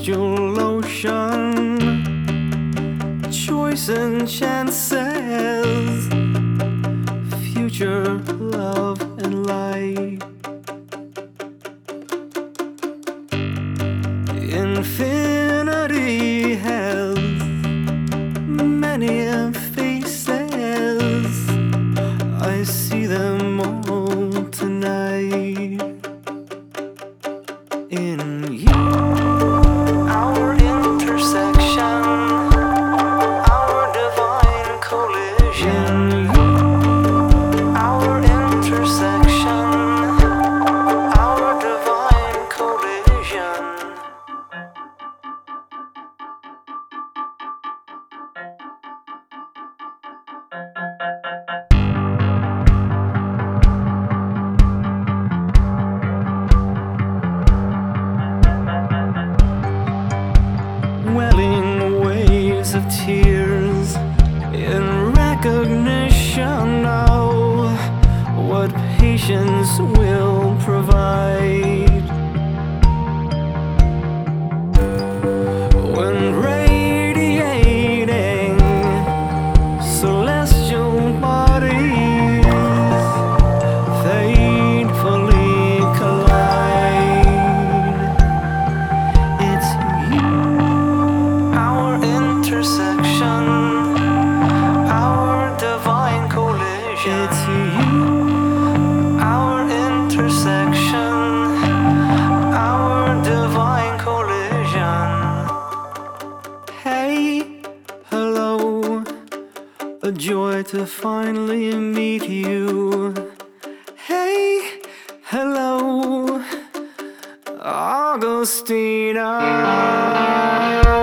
celestial ocean, choice and chances, future, love and light. Infinity has many faces, I see them all tonight in you. Our intersection, our divine collision. Our intersection, our divine collision. Welling waves of tears in recognition of what patience will provide. When radiating celestial bodies fatefully collide, it's you. Our intersection, our divine collision. It's you. Our intersection, our divine collision. Hey, hello, a joy to finally meet you. Hey, hello, Augustina.